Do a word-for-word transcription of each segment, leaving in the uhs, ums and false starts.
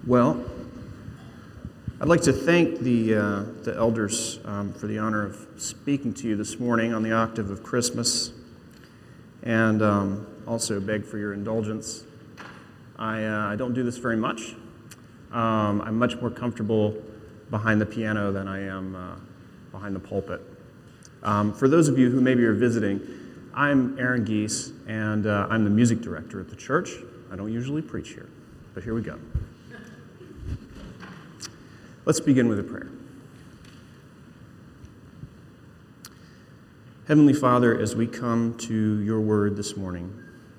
Well, I'd like to thank the uh, the elders um, for the honor of speaking to you this morning on the octave of Christmas, and um, also beg for your indulgence. I, uh, I don't do this very much. Um, I'm much more comfortable behind the piano than I am uh, behind the pulpit. Um, for those of you who maybe are visiting, I'm Aaron Geese, and uh, I'm the music director at the church. I don't usually preach here, but here we go. Let's begin with a prayer. Heavenly Father, as we come to your word this morning,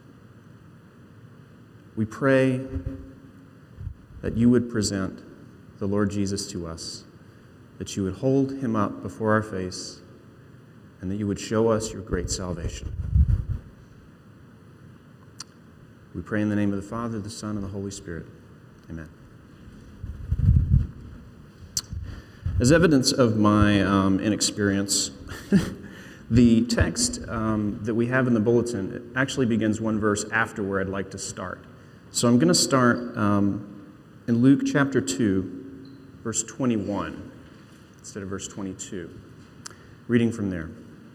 we pray that you would present the Lord Jesus to us, that you would hold him up before our face, and that you would show us your great salvation. We pray in the name of the Father, the Son, and the Holy Spirit. Amen. As evidence of my um, inexperience, the text um, that we have in the bulletin it actually begins one verse after where I'd like to start. So I'm going to start um, in Luke chapter two, verse twenty-one, instead of verse twenty-two. Reading from there.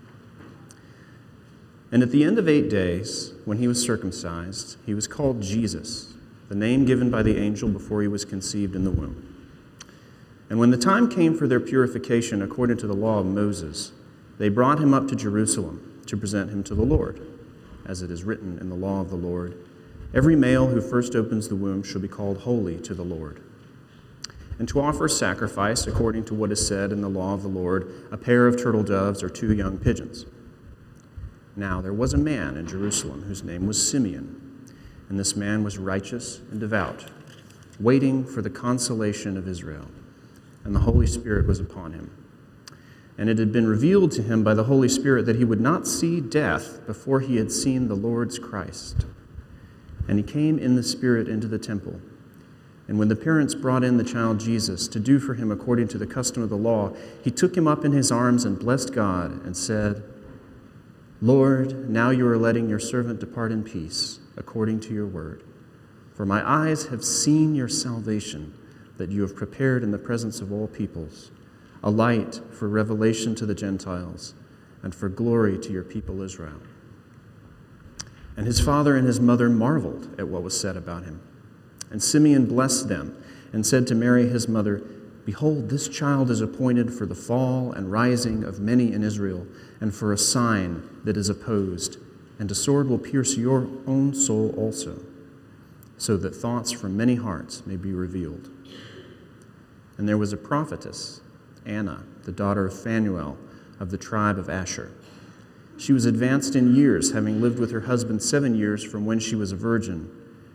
And at the end of eight days, when he was circumcised, he was called Jesus, the name given by the angel before he was conceived in the womb. And when the time came for their purification according to the law of Moses, they brought him up to Jerusalem to present him to the Lord. As it is written in the law of the Lord, every male who first opens the womb shall be called holy to the Lord. And to offer sacrifice according to what is said in the law of the Lord, a pair of turtle doves or two young pigeons. Now there was a man in Jerusalem whose name was Simeon, and this man was righteous and devout, waiting for the consolation of Israel. And the Holy Spirit was upon him. And it had been revealed to him by the Holy Spirit that he would not see death before he had seen the Lord's Christ. And he came in the Spirit into the temple. And when the parents brought in the child Jesus to do for him according to the custom of the law, he took him up in his arms and blessed God and said, Lord, now you are letting your servant depart in peace according to your word. For my eyes have seen your salvation, that you have prepared in the presence of all peoples, a light for revelation to the Gentiles, and for glory to your people Israel. And his father and his mother marveled at what was said about him. And Simeon blessed them, and said to Mary his mother, Behold, this child is appointed for the fall and rising of many in Israel, and for a sign that is opposed, and a sword will pierce your own soul also, so that thoughts from many hearts may be revealed. And there was a prophetess, Anna, the daughter of Phanuel, of the tribe of Asher. She was advanced in years, having lived with her husband seven years from when she was a virgin,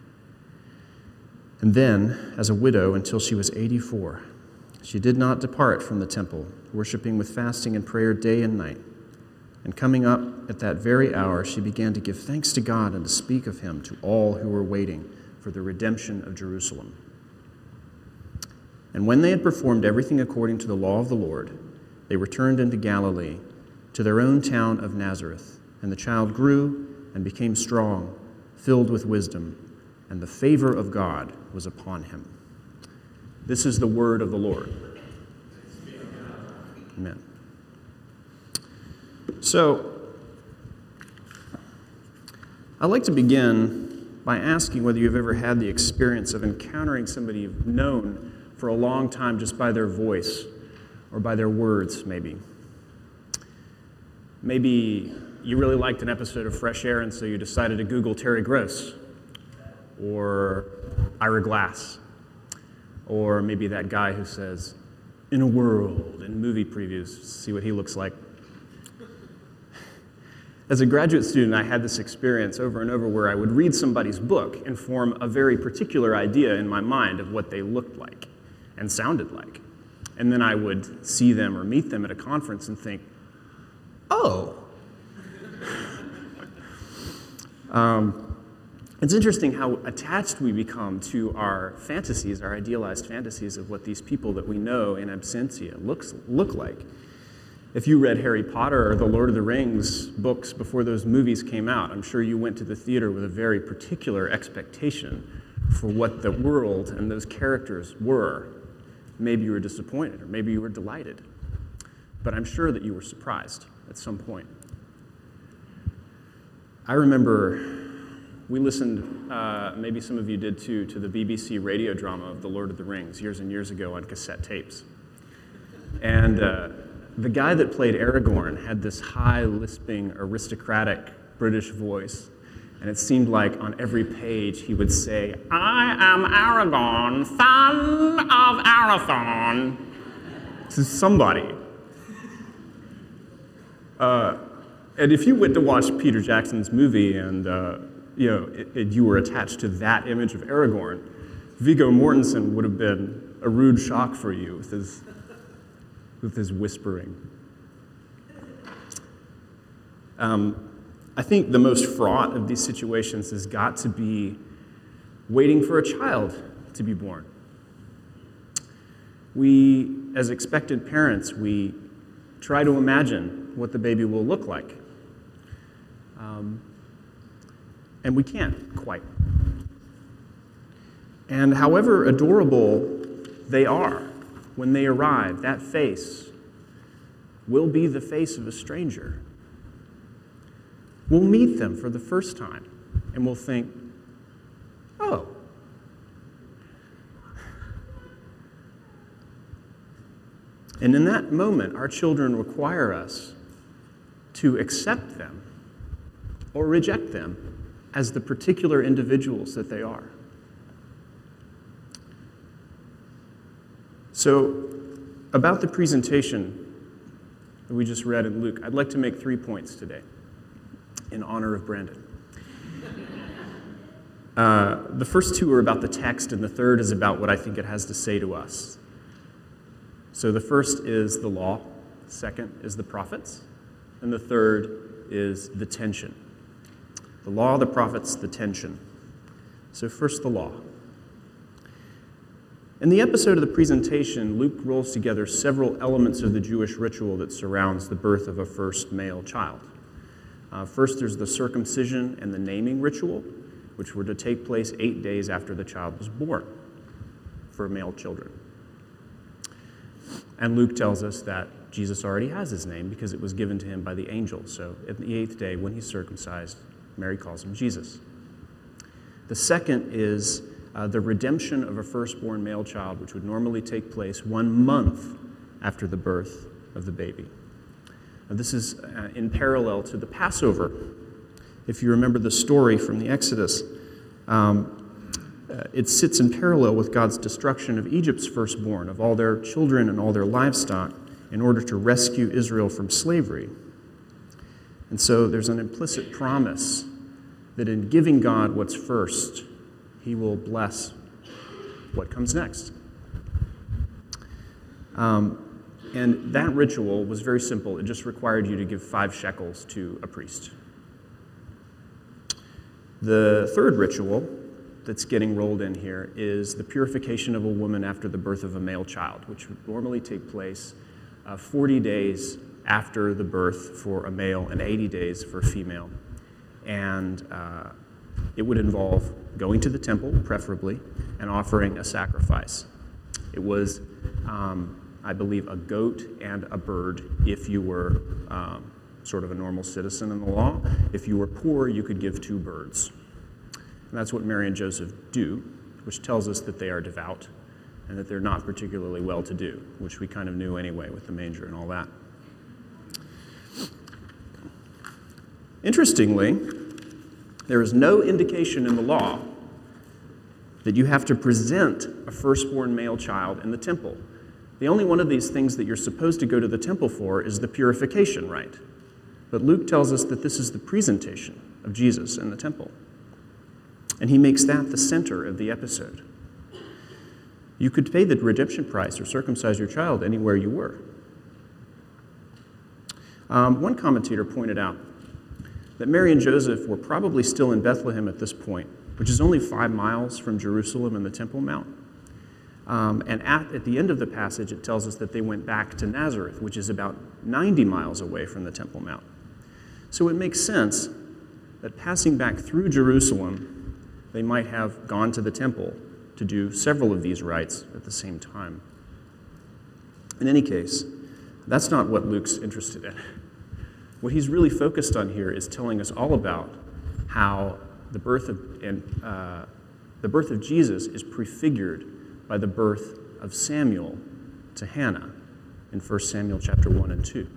and then as a widow until she was eighty-four. She did not depart from the temple, worshiping with fasting and prayer day and night. And coming up at that very hour, she began to give thanks to God and to speak of him to all who were waiting for the redemption of Jerusalem. And when they had performed everything according to the law of the Lord, they returned into Galilee, to their own town of Nazareth. And the child grew and became strong, filled with wisdom, and the favor of God was upon him. This is the word of the Lord. Amen. So, I'd like to begin by asking whether you've ever had the experience of encountering somebody you've known for a long time just by their voice or by their words, maybe. Maybe you really liked an episode of Fresh Air, and so you decided to Google Terry Gross or Ira Glass, or maybe that guy who says, in a world, in movie previews, see what he looks like. As a graduate student, I had this experience over and over where I would read somebody's book and form a very particular idea in my mind of what they looked like and sounded like. And then I would see them or meet them at a conference and think, oh. um, it's interesting how attached we become to our fantasies, our idealized fantasies of what these people that we know in absentia looks look like. If you read Harry Potter or the Lord of the Rings books before those movies came out, I'm sure you went to the theater with a very particular expectation for what the world and those characters were. Maybe you were disappointed, or maybe you were delighted. But I'm sure that you were surprised at some point. I remember we listened, uh, maybe some of you did too, to the B B C radio drama of The Lord of the Rings years and years ago on cassette tapes. And uh, the guy that played Aragorn had this high, lisping, aristocratic British voice. And it seemed like on every page he would say, "I am Aragorn, son of Arathorn," to somebody. Uh, and if you went to watch Peter Jackson's movie and uh, you know it, it, you were attached to that image of Aragorn, Viggo Mortensen would have been a rude shock for you with his with his whispering. Um, I think the most fraught of these situations has got to be waiting for a child to be born. We, as expectant parents, we try to imagine what the baby will look like. Um, and we can't quite. And however adorable they are, when they arrive, that face will be the face of a stranger. We'll meet them for the first time, and we'll think, oh. And in that moment, our children require us to accept them or reject them as the particular individuals that they are. So, about the presentation that we just read in Luke, I'd like to make three points today in honor of Brandon. Uh, the first two are about the text, and the third is about what I think it has to say to us. So the first is the law, the second is the prophets, and the third is the tension. The law, the prophets, the tension. So first, the law. In the episode of the presentation, Luke rolls together several elements of the Jewish ritual that surrounds the birth of a first male child. Uh, first, there's the circumcision and the naming ritual, which were to take place eight days after the child was born for male children. And Luke tells us that Jesus already has his name because it was given to him by the angel. So at the eighth day, when he's circumcised, Mary calls him Jesus. The second is uh, the redemption of a firstborn male child, which would normally take place one month after the birth of the baby. Now, this is uh, in parallel to the Passover. If you remember the story from the Exodus, um, uh, it sits in parallel with God's destruction of Egypt's firstborn, of all their children and all their livestock, in order to rescue Israel from slavery. And so there's an implicit promise that in giving God what's first, he will bless what comes next. Um, And that ritual was very simple. It just required you to give five shekels to a priest. The third ritual that's getting rolled in here is the purification of a woman after the birth of a male child, which would normally take place uh, forty days after the birth for a male and eighty days for a female. And uh, it would involve going to the temple, preferably, and offering a sacrifice. It was um, I believe, a goat and a bird if you were um, sort of a normal citizen in the law. If you were poor, you could give two birds. And that's what Mary and Joseph do, which tells us that they are devout and that they're not particularly well-to-do, which we kind of knew anyway with the manger and all that. Interestingly, there is no indication in the law that you have to present a firstborn male child in the temple. The only one of these things that you're supposed to go to the temple for is the purification rite. But Luke tells us that this is the presentation of Jesus in the temple. And he makes that the center of the episode. You could pay the redemption price or circumcise your child anywhere you were. Um, one commentator pointed out that Mary and Joseph were probably still in Bethlehem at this point, which is only five miles from Jerusalem and the Temple Mount. Um, and at, at the end of the passage, it tells us that they went back to Nazareth, which is about ninety miles away from the Temple Mount. So it makes sense that passing back through Jerusalem, they might have gone to the temple to do several of these rites at the same time. In any case, that's not what Luke's interested in. What he's really focused on here is telling us all about how the birth of and uh, the birth of Jesus is prefigured by the birth of Samuel to Hannah in First Samuel chapter one and two.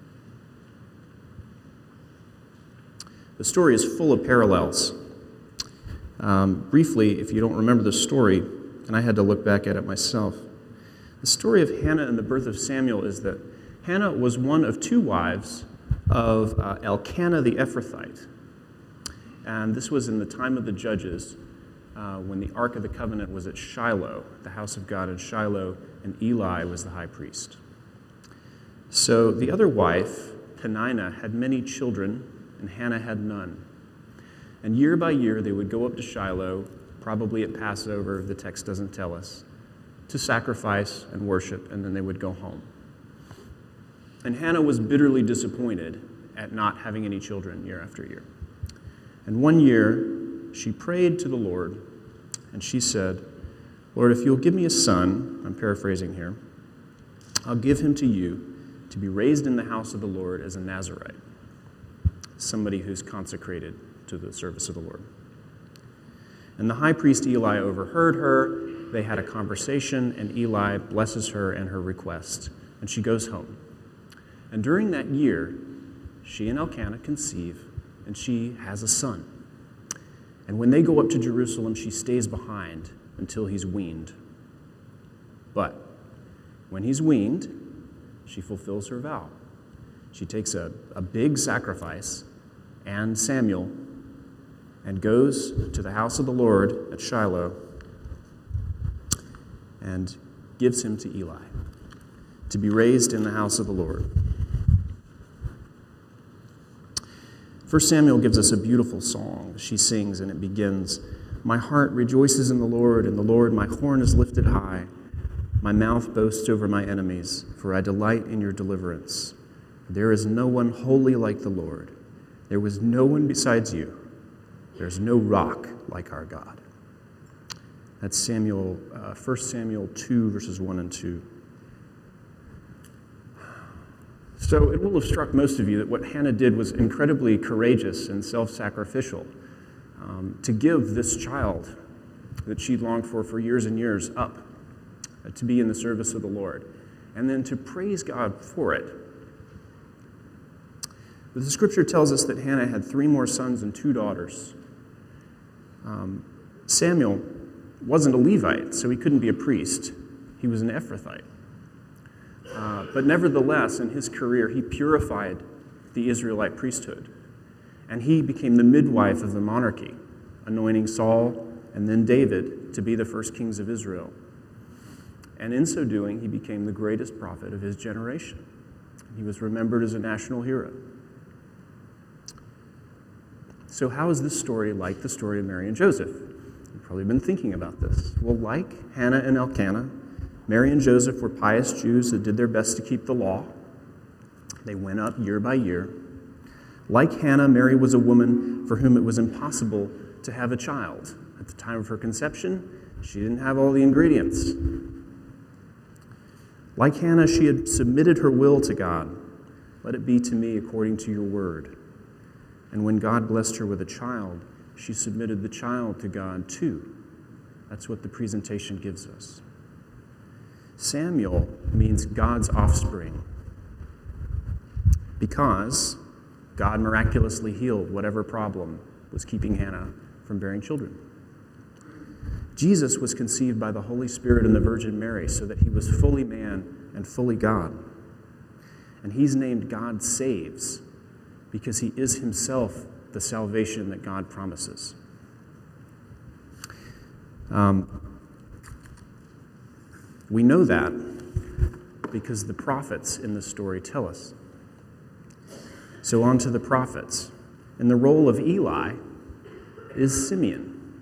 The story is full of parallels. Um, briefly, if you don't remember the story, and I had to look back at it myself, the story of Hannah and the birth of Samuel is that Hannah was one of two wives of uh, Elkanah the Ephrathite. And this was in the time of the Judges, uh, when the Ark of the Covenant was at Shiloh, the house of God in Shiloh, and Eli was the high priest. So the other wife, Peninnah, had many children, and Hannah had none. And year by year, they would go up to Shiloh, probably at Passover, the text doesn't tell us, to sacrifice and worship, and then they would go home. And Hannah was bitterly disappointed at not having any children year after year. And one year, she prayed to the Lord, and she said, Lord, if you'll give me a son, I'm paraphrasing here, I'll give him to you to be raised in the house of the Lord as a Nazirite, somebody who's consecrated to the service of the Lord. And the high priest Eli overheard her. They had a conversation, and Eli blesses her and her request, and she goes home. And during that year, she and Elkanah conceive, and she has a son. And when they go up to Jerusalem, she stays behind until he's weaned. But when he's weaned, she fulfills her vow. She takes a, a big sacrifice and Samuel and goes to the house of the Lord at Shiloh and gives him to Eli to be raised in the house of the Lord. First Samuel gives us a beautiful song. She sings, and it begins, my heart rejoices in the Lord, in the Lord my horn is lifted high. My mouth boasts over my enemies, for I delight in your deliverance. There is no one holy like the Lord. There was no one besides you. There's no rock like our God. That's Samuel, uh, First Samuel two, verses one and two. So it will have struck most of you that what Hannah did was incredibly courageous and self-sacrificial, um, to give this child that she longed for for years and years up, uh, to be in the service of the Lord, and then to praise God for it. But the scripture tells us that Hannah had three more sons and two daughters. Um, Samuel wasn't a Levite, so he couldn't be a priest. He was an Ephrathite. Uh, but nevertheless, in his career, he purified the Israelite priesthood. And he became the midwife of the monarchy, anointing Saul and then David to be the first kings of Israel. And in so doing, he became the greatest prophet of his generation. He was remembered as a national hero. So how is this story like the story of Mary and Joseph? You've probably been thinking about this. Well, like Hannah and Elkanah, Mary and Joseph were pious Jews that did their best to keep the law. They went up year by year. Like Hannah, Mary was a woman for whom it was impossible to have a child. At the time of her conception, she didn't have all the ingredients. Like Hannah, she had submitted her will to God. Let it be to me according to your word. And when God blessed her with a child, she submitted the child to God too. That's what the presentation gives us. Samuel means God's offspring, because God miraculously healed whatever problem was keeping Hannah from bearing children. Jesus was conceived by the Holy Spirit and the Virgin Mary so that he was fully man and fully God. And he's named God Saves because he is himself the salvation that God promises. Um, we know that because the prophets in the story tell us. So on to the prophets. And the role of Eli is Simeon.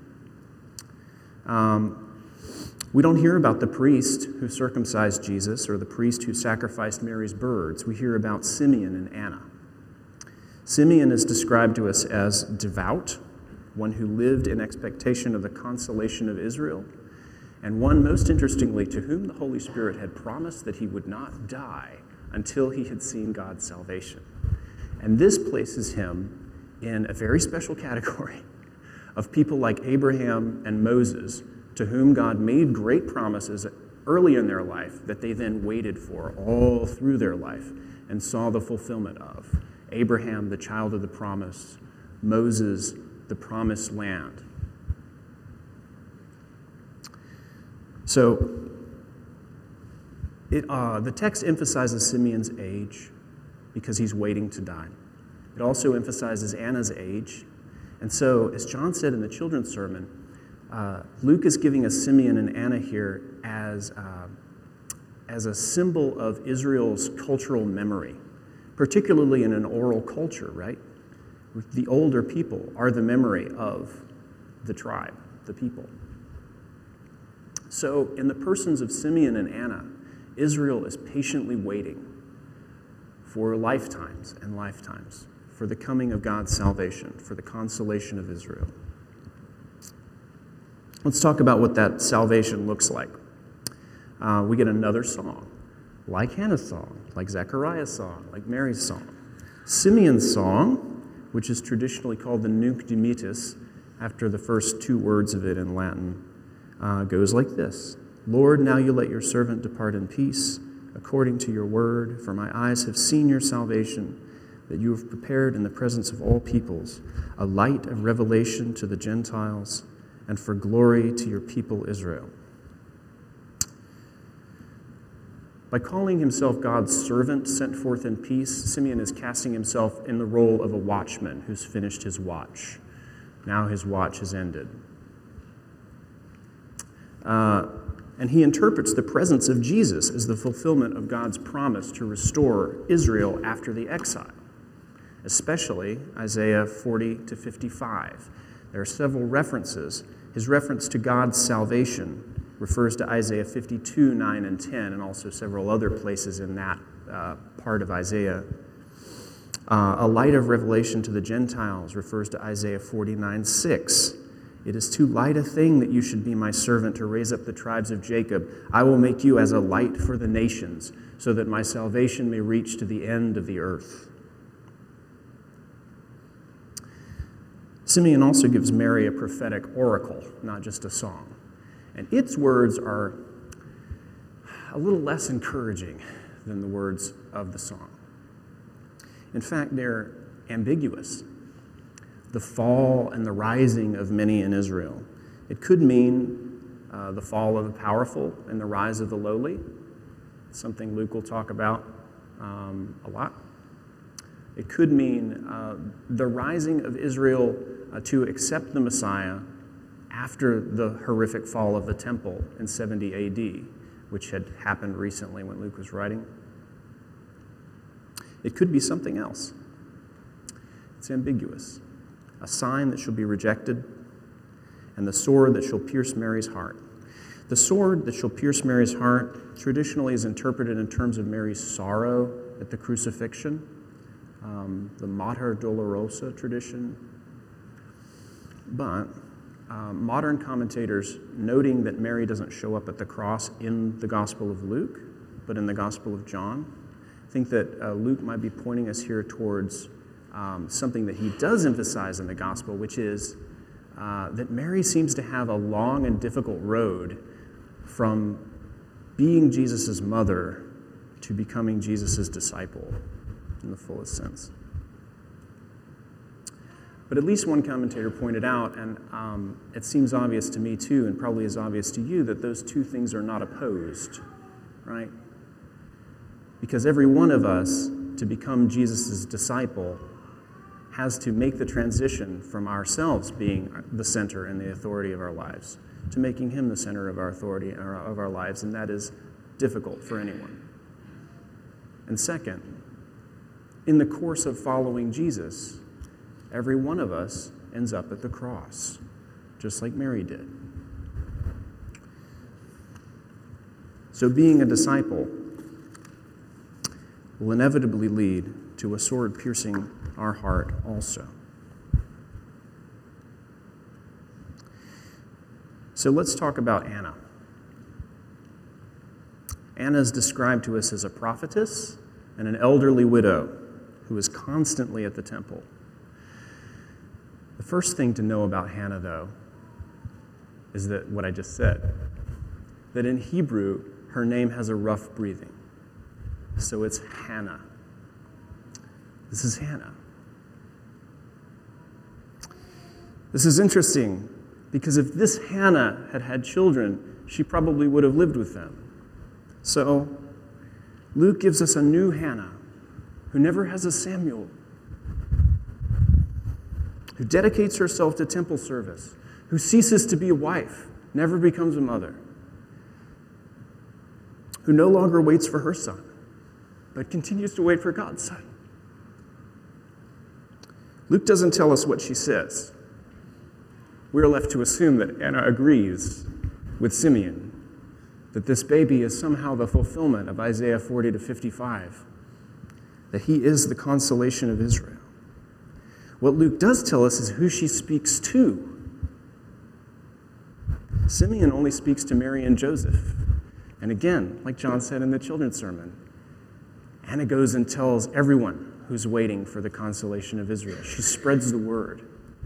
Um, we don't hear about the priest who circumcised Jesus or the priest who sacrificed Mary's birds. We hear about Simeon and Anna. Simeon is described to us as devout, one who lived in expectation of the consolation of Israel, and one, most interestingly, to whom the Holy Spirit had promised that he would not die until he had seen God's salvation. And this places him in a very special category of people like Abraham and Moses, to whom God made great promises early in their life that they then waited for all through their life and saw the fulfillment of. Abraham, the child of the promise; Moses, the promised land. So it, uh, the text emphasizes Simeon's age because he's waiting to die. It also emphasizes Anna's age. And so, as John said in the children's sermon, uh, Luke is giving us Simeon and Anna here as, uh, as a symbol of Israel's cultural memory, particularly in an oral culture, right? The older people are the memory of the tribe, the people. So, in the persons of Simeon and Anna, Israel is patiently waiting for lifetimes and lifetimes for the coming of God's salvation, for the consolation of Israel. Let's talk about what that salvation looks like. Uh, we get another song, like Hannah's song, like Zechariah's song, like Mary's song. Simeon's song, which is traditionally called the Nunc Dimittis, after the first two words of it in Latin, uh, goes like this: Lord, now you let your servant depart in peace, according to your word, for my eyes have seen your salvation, that you have prepared in the presence of all peoples, a light of revelation to the Gentiles, and for glory to your people Israel. By calling himself God's servant sent forth in peace, Simeon is casting himself in the role of a watchman who's finished his watch. Now his watch has ended. Uh, and he interprets the presence of Jesus as the fulfillment of God's promise to restore Israel after the exile, especially Isaiah forty to fifty-five. There are several references. His reference to God's salvation refers to Isaiah fifty-two, nine, and ten, and also several other places in that uh, part of Isaiah. Uh, a light of revelation to the Gentiles refers to Isaiah forty-nine, six. It is too light a thing that you should be my servant to raise up the tribes of Jacob. I will make you as a light for the nations, so that my salvation may reach to the end of the earth. Simeon also gives Mary a prophetic oracle, not just a song. And its words are a little less encouraging than the words of the song. In fact, they're ambiguous. The fall and the rising of many in Israel. It could mean uh, the fall of the powerful and the rise of the lowly, something Luke will talk about um, a lot. It could mean uh, the rising of Israel uh, to accept the Messiah after the horrific fall of the temple in seventy A D, which had happened recently when Luke was writing. It could be something else. It's ambiguous. A sign that shall be rejected, and the sword that shall pierce Mary's heart. The sword that shall pierce Mary's heart traditionally is interpreted in terms of Mary's sorrow at the crucifixion, um, the Mater Dolorosa tradition. But uh, modern commentators, noting that Mary doesn't show up at the cross in the Gospel of Luke, but in the Gospel of John, think that uh, Luke might be pointing us here towards Um, something that he does emphasize in the gospel, which is uh, that Mary seems to have a long and difficult road from being Jesus' mother to becoming Jesus' disciple in the fullest sense. But at least one commentator pointed out, and um, it seems obvious to me too, and probably is obvious to you, that those two things are not opposed, right? Because every one of us, to become Jesus' disciple, has to make the transition from ourselves being the center and the authority of our lives to making him the center of our authority of our lives, and that is difficult for anyone. And second, in the course of following Jesus, every one of us ends up at the cross, just like Mary did. So being a disciple will inevitably lead to a sword piercing our heart also. So let's talk about Anna. Anna is described to us as a prophetess and an elderly widow who is constantly at the temple. The first thing to know about Hannah, though, is that what I just said, that in Hebrew, her name has a rough breathing. So it's Hannah. This is Hannah. This is interesting because if this Hannah had had children, she probably would have lived with them. So Luke gives us a new Hannah who never has a Samuel, who dedicates herself to temple service, who ceases to be a wife, never becomes a mother, who no longer waits for her son, but continues to wait for God's son. Luke doesn't tell us what she says. We're left to assume that Anna agrees with Simeon that this baby is somehow the fulfillment of Isaiah forty to fifty-five, that he is the consolation of Israel. What Luke does tell us is who she speaks to. Simeon only speaks to Mary and Joseph. And again, like John said in the children's sermon, Anna goes and tells everyone who's waiting for the consolation of Israel. She spreads the word.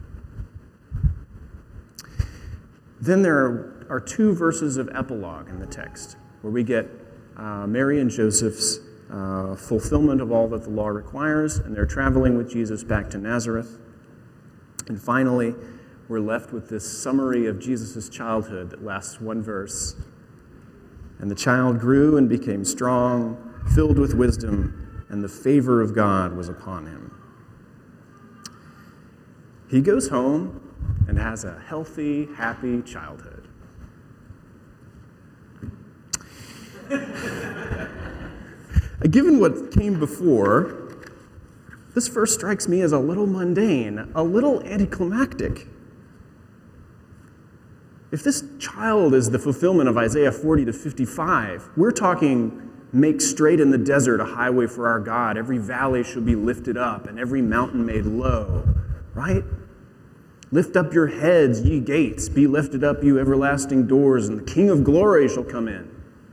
Then there are, are two verses of epilogue in the text where we get uh, Mary and Joseph's uh, fulfillment of all that the law requires, and they're traveling with Jesus back to Nazareth. And finally, we're left with this summary of Jesus' childhood that lasts one verse. And the child grew and became strong, filled with wisdom, and the favor of God was upon him. He goes home and has a healthy, happy childhood. Given what came before, this verse strikes me as a little mundane, a little anticlimactic. If this child is the fulfillment of Isaiah forty to fifty-five, we're talking make straight in the desert a highway for our God. Every valley shall be lifted up and every mountain made low, right? Lift up your heads, ye gates. Be lifted up, you everlasting doors, and the King of glory shall come in.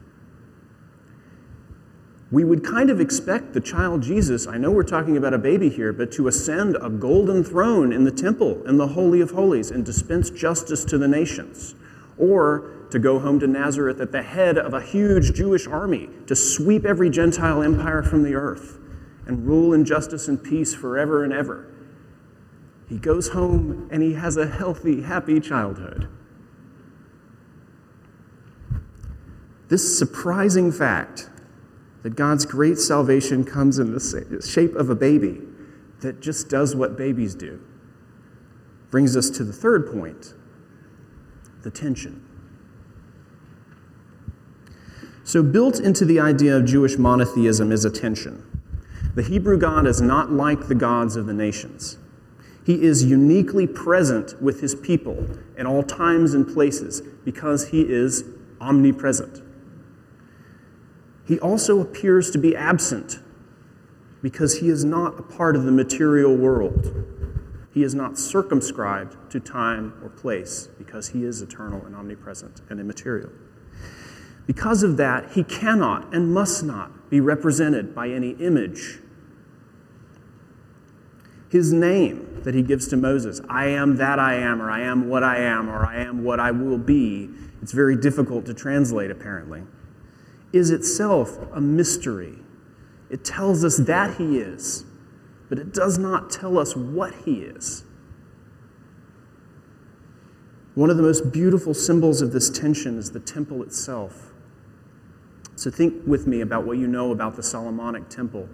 We would kind of expect the child Jesus, I know we're talking about a baby here, but to ascend a golden throne in the temple, in the Holy of Holies, and dispense justice to the nations. Or to go home to Nazareth at the head of a huge Jewish army to sweep every Gentile empire from the earth and rule in justice and peace forever and ever. He goes home and he has a healthy, happy childhood. This surprising fact that God's great salvation comes in the shape of a baby that just does what babies do brings us to the third point, the tension. So built into the idea of Jewish monotheism is a tension. The Hebrew God is not like the gods of the nations. He is uniquely present with his people in all times and places because he is omnipresent. He also appears to be absent because he is not a part of the material world. He is not circumscribed to time or place because he is eternal and omnipresent and immaterial. Because of that, he cannot and must not be represented by any image. His name that he gives to Moses, I am that I am, or I am what I am, or I am what I will be, it's very difficult to translate apparently, is itself a mystery. It tells us that he is, but it does not tell us what he is. One of the most beautiful symbols of this tension is the temple itself. So think with me about what you know about the Solomonic temple.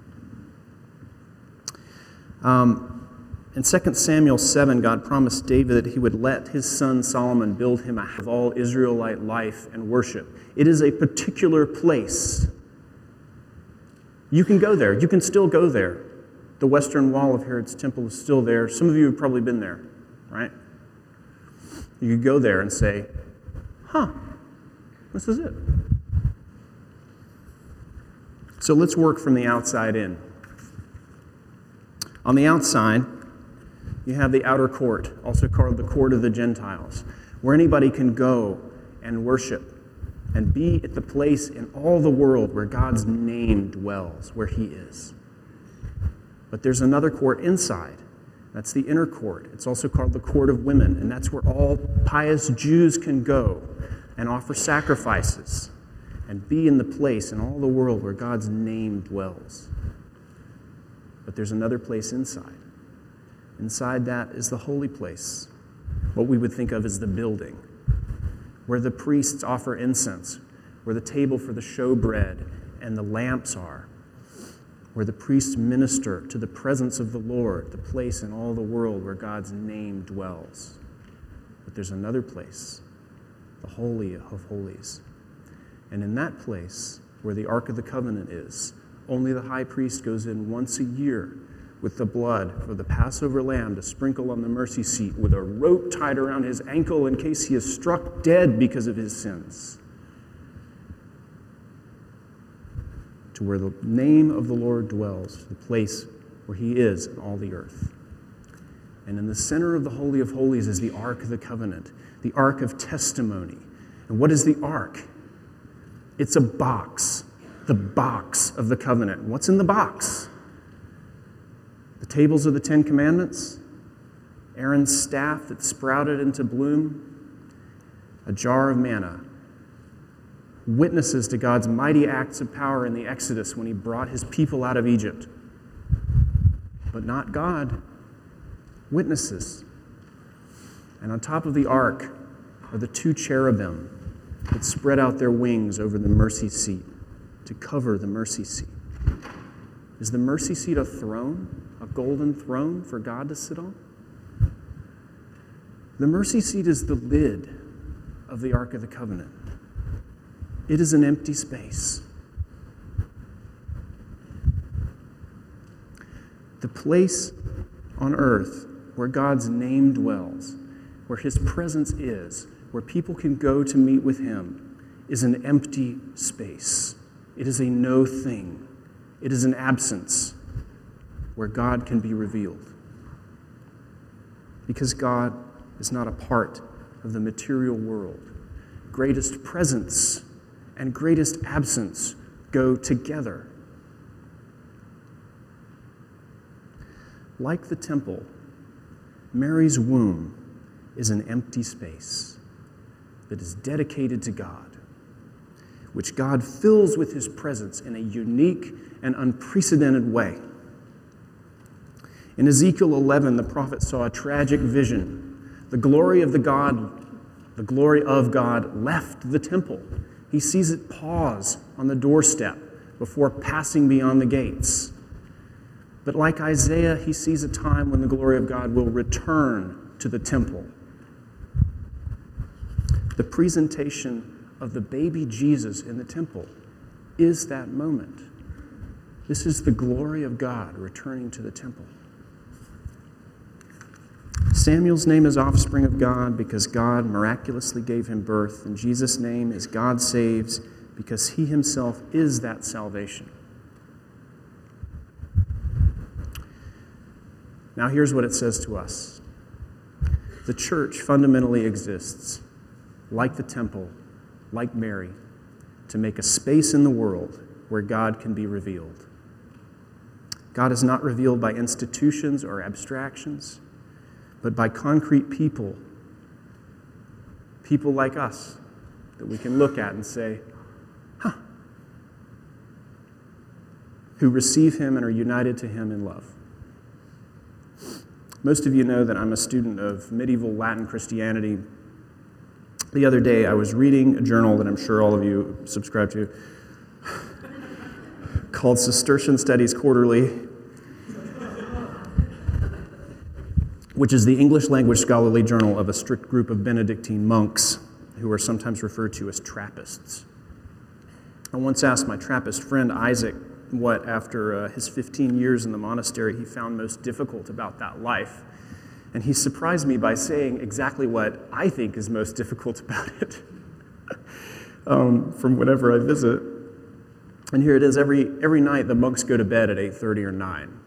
Um, in Second Samuel seven, God promised David that he would let his son Solomon build him a house of all Israelite life and worship. It is a particular place. You can go there. You can still go there. The western wall of Herod's temple is still there. Some of you have probably been there, right? You could go there and say, huh, this is it. So let's work from the outside in. On the outside, you have the outer court, also called the court of the Gentiles, where anybody can go and worship and be at the place in all the world where God's name dwells, where he is. But there's another court inside. That's the inner court. It's also called the court of women, and that's where all pious Jews can go and offer sacrifices and be in the place in all the world where God's name dwells. But there's another place inside. Inside that is the holy place, what we would think of as the building, where the priests offer incense, where the table for the showbread and the lamps are, where the priests minister to the presence of the Lord, the place in all the world where God's name dwells. But there's another place, the Holy of Holies. And in that place, where the Ark of the Covenant is, only the high priest goes in once a year with the blood of the Passover lamb to sprinkle on the mercy seat with a rope tied around his ankle in case he is struck dead because of his sins. To where the name of the Lord dwells, the place where he is in all the earth. And in the center of the Holy of Holies is the Ark of the Covenant, the Ark of Testimony. And what is the Ark? It's a box, the box of the covenant. And what's in the box? The tables of the Ten Commandments, Aaron's staff that sprouted into bloom, a jar of manna, witnesses to God's mighty acts of power in the Exodus when he brought his people out of Egypt. But not God, witnesses. And on top of the ark are the two cherubim that spread out their wings over the mercy seat to cover the mercy seat. Is the mercy seat a throne, a golden throne for God to sit on? The mercy seat is the lid of the Ark of the Covenant. It is an empty space. The place on earth where God's name dwells, where his presence is, where people can go to meet with him, is an empty space. It is a no thing. It is an absence where God can be revealed. Because God is not a part of the material world. Greatest presence and greatest absence go together. Like the temple, Mary's womb is an empty space that is dedicated to God, which God fills with his presence in a unique and unprecedented way. In Ezekiel eleven, the prophet saw a tragic vision. The glory of the God, the glory of God left the temple. He sees it pause on the doorstep before passing beyond the gates. But like Isaiah, he sees a time when the glory of God will return to the temple. The presentation of the baby Jesus in the temple is that moment. This is the glory of God returning to the temple. Samuel's name is offspring of God because God miraculously gave him birth, and Jesus' name is God saves because he himself is that salvation. Now here's what it says to us. The church fundamentally exists, like the temple, like Mary, to make a space in the world where God can be revealed. God is not revealed by institutions or abstractions, but by concrete people, people like us, that we can look at and say, huh, who receive him and are united to him in love. Most of you know that I'm a student of medieval Latin Christianity. The other day, I was reading a journal that I'm sure all of you subscribe to, called Cistercian Studies Quarterly, which is the English language scholarly journal of a strict group of Benedictine monks who are sometimes referred to as Trappists. I once asked my Trappist friend Isaac what, after uh, his fifteen years in the monastery, he found most difficult about that life. And he surprised me by saying exactly what I think is most difficult about it um, from whenever I visit. And here it is. Every, every night, the monks go to bed at eight thirty or nine.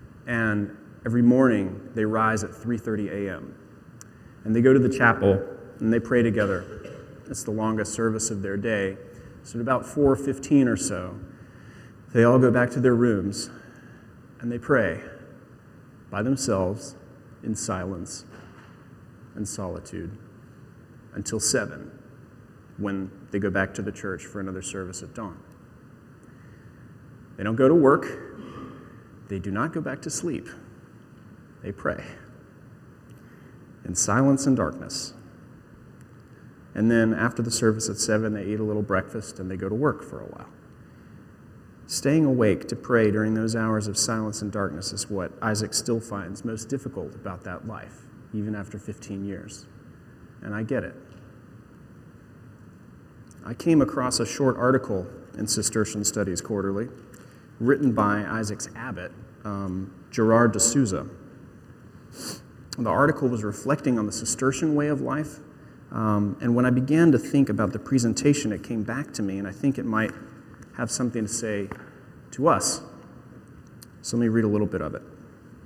And every morning, they rise at three thirty a.m. And they go to the chapel, and they pray together. It's the longest service of their day. So at about four fifteen or so, they all go back to their rooms, and they pray by themselves in silence and solitude until seven, when they go back to the church for another service at dawn. They don't go to work. They do not go back to sleep. They pray in silence and darkness. And then after the service at seven, they eat a little breakfast and they go to work for a while. Staying awake to pray during those hours of silence and darkness is what Isaac still finds most difficult about that life, even after fifteen years. And I get it. I came across a short article in Cistercian Studies Quarterly, written by Isaac's abbot, um, Gerard de Souza. The article was reflecting on the Cistercian way of life, um, and when I began to think about the presentation, it came back to me, and I think it might have something to say to us. So let me read a little bit of it.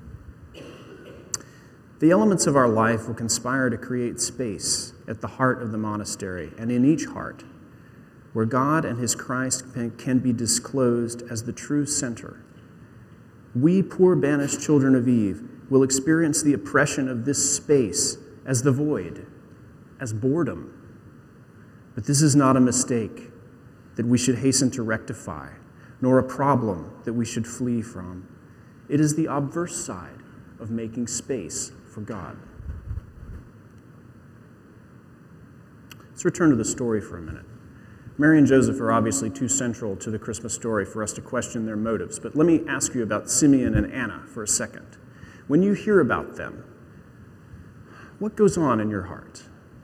The elements of our life will conspire to create space at the heart of the monastery, and in each heart, where God and his Christ can be disclosed as the true center. We poor banished children of Eve will experience the oppression of this space as the void, as boredom. But this is not a mistake that we should hasten to rectify, nor a problem that we should flee from. It is the obverse side of making space for God. Let's return to the story for a minute. Mary and Joseph are obviously too central to the Christmas story for us to question their motives, but let me ask you about Simeon and Anna for a second. When you hear about them, what goes on in your heart?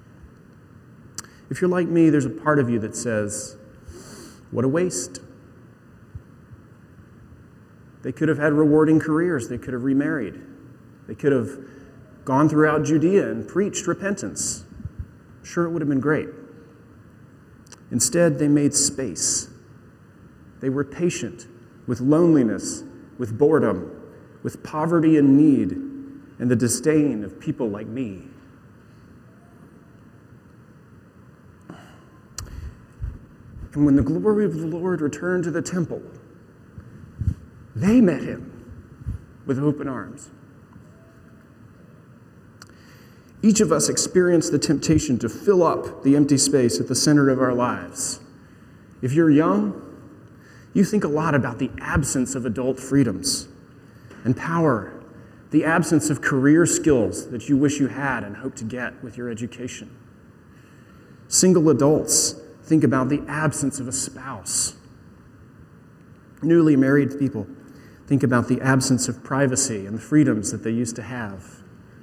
If you're like me, there's a part of you that says, what a waste. They could have had rewarding careers. They could have remarried. They could have gone throughout Judea and preached repentance. Sure, it would have been great. Instead, they made space. They were patient with loneliness, with boredom, with poverty and need, and the disdain of people like me. And when the glory of the Lord returned to the temple, they met him with open arms. Each of us experienced the temptation to fill up the empty space at the center of our lives. If you're young, you think a lot about the absence of adult freedoms and power, the absence of career skills that you wish you had and hope to get with your education. Single adults think about the absence of a spouse. Newly married people think about the absence of privacy and the freedoms that they used to have.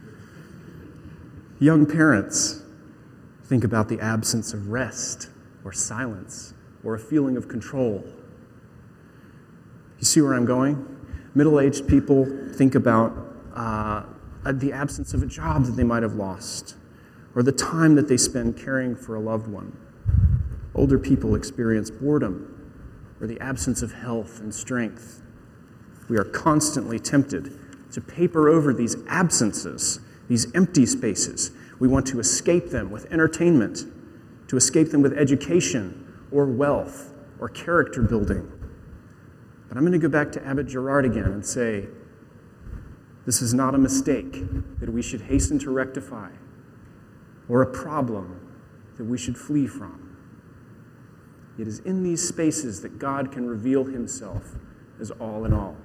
Young parents think about the absence of rest or silence or a feeling of control. You see where I'm going? Middle-aged people think about uh, the absence of a job that they might have lost or the time that they spend caring for a loved one. Older people experience boredom or the absence of health and strength. We are constantly tempted to paper over these absences, these empty spaces. We want to escape them with entertainment, to escape them with education or wealth or character building. But I'm going to go back to Abbot Gerard again and say, this is not a mistake that we should hasten to rectify or a problem that we should flee from. It is in these spaces that God can reveal himself as all in all.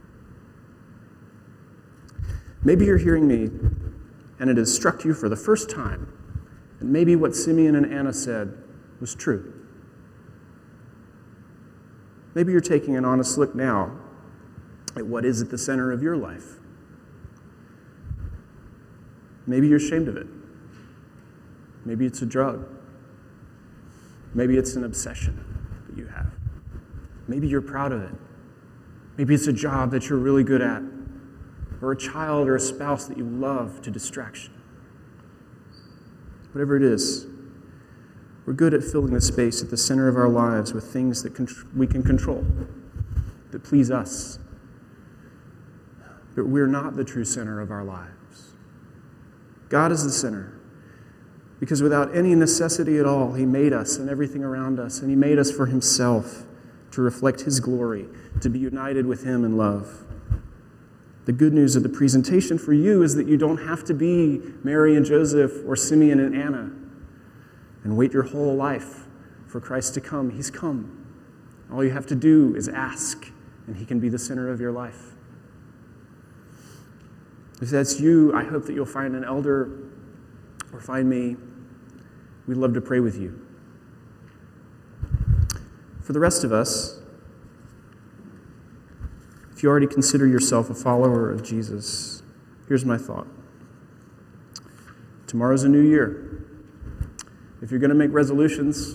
Maybe you're hearing me and it has struck you for the first time, and maybe what Simeon and Anna said was true. Maybe you're taking an honest look now at what is at the center of your life. Maybe you're ashamed of it. Maybe it's a drug. Maybe it's an obsession that you have. Maybe you're proud of it. Maybe it's a job that you're really good at, or a child or a spouse that you love to distraction. Whatever it is, we're good at filling the space at the center of our lives with things that contr- we can control, that please us. But we're not the true center of our lives. God is the center. Because without any necessity at all, he made us and everything around us, and he made us for himself to reflect his glory, to be united with him in love. The good news of the presentation for you is that you don't have to be Mary and Joseph or Simeon and Anna and wait your whole life for Christ to come. He's come. All you have to do is ask, and he can be the center of your life. If that's you, I hope that you'll find an elder or find me. We'd love to pray with you. For the rest of us, if you already consider yourself a follower of Jesus, here's my thought. Tomorrow's a new year. If you're going to make resolutions,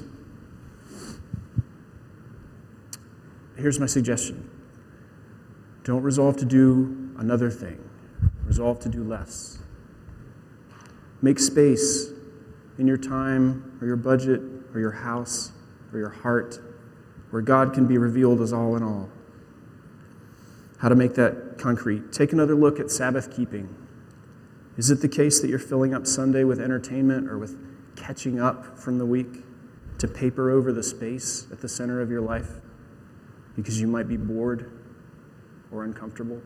here's my suggestion. Don't resolve to do another thing. Resolve to do less. Make space in your time or your budget or your house or your heart where God can be revealed as all in all. How to make that concrete. Take another look at Sabbath keeping. Is it the case that you're filling up Sunday with entertainment or with catching up from the week to paper over the space at the center of your life because you might be bored or uncomfortable?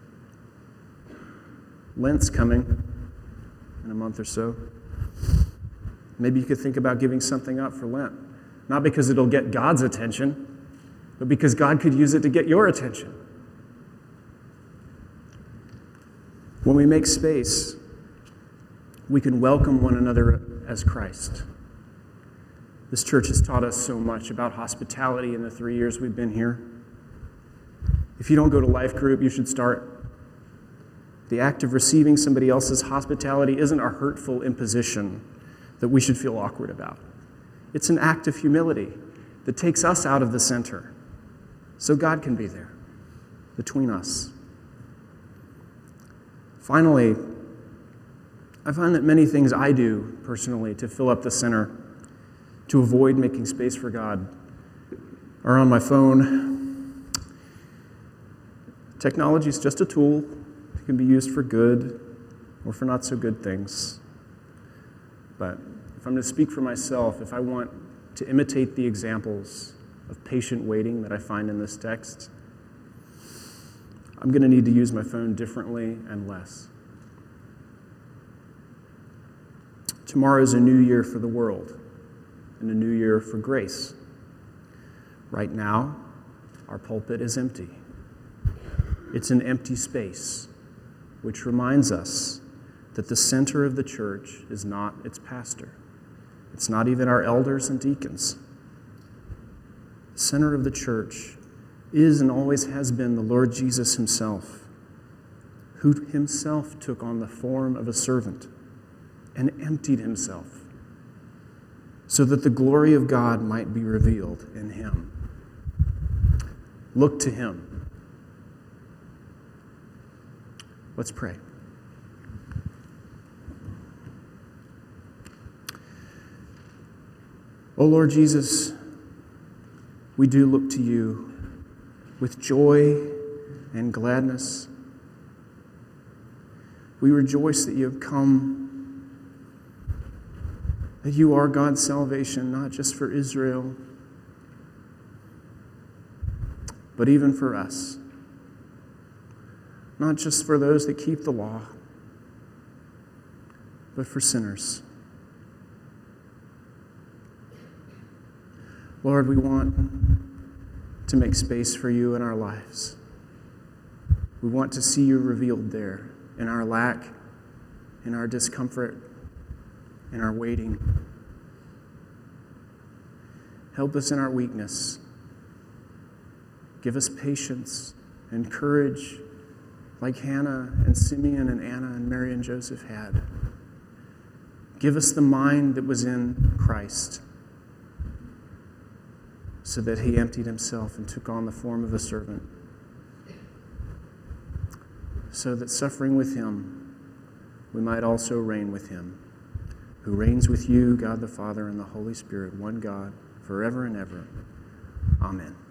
Lent's coming in a month or so. Maybe you could think about giving something up for Lent. Not because it'll get God's attention, but because God could use it to get your attention. When we make space, we can welcome one another as Christ. This church has taught us so much about hospitality in the three years we've been here. If you don't go to life group, you should start. The act of receiving somebody else's hospitality isn't a hurtful imposition that we should feel awkward about. It's an act of humility that takes us out of the center so God can be there between us. Finally, I find that many things I do personally to fill up the center, to avoid making space for God, are on my phone. Technology is just a tool. It can be used for good or for not so good things. But if I'm going to speak for myself, if I want to imitate the examples of patient waiting that I find in this text, I'm going to need to use my phone differently and less. Tomorrow is a new year for the world and a new year for grace. Right now, our pulpit is empty. It's an empty space, which reminds us that the center of the church is not its pastor. It's not even our elders and deacons. The center of the church is and always has been the Lord Jesus himself, who himself took on the form of a servant and emptied himself so that the glory of God might be revealed in him. Look to him. Let's pray. Oh Lord Jesus, we do look to you with joy and gladness. We rejoice that you have come, that you are God's salvation, not just for Israel, but even for us. Not just for those that keep the law, but for sinners. Lord, we want to make space for you in our lives. We want to see you revealed there in our lack, in our discomfort, in our waiting. Help us in our weakness. Give us patience and courage like Hannah and Simeon and Anna and Mary and Joseph had. Give us the mind that was in Christ so that he emptied himself and took on the form of a servant, so that suffering with him, we might also reign with him, who reigns with you, God the Father, and the Holy Spirit, one God, forever and ever. Amen.